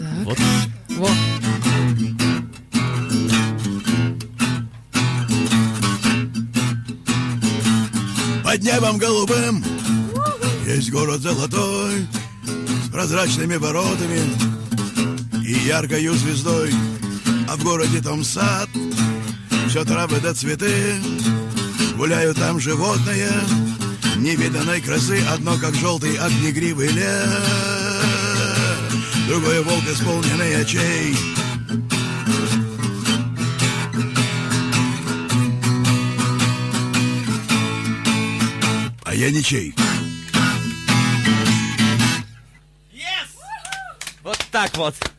Вот. Во. Под небом голубым есть город золотой, с прозрачными воротами и яркою звездой. А в городе там сад, все травы да цветы, гуляют там животные невиданной красы. Одно как желтый огнегривый лес, другое волк, исполненный очей. А я ничей. Вот так вот.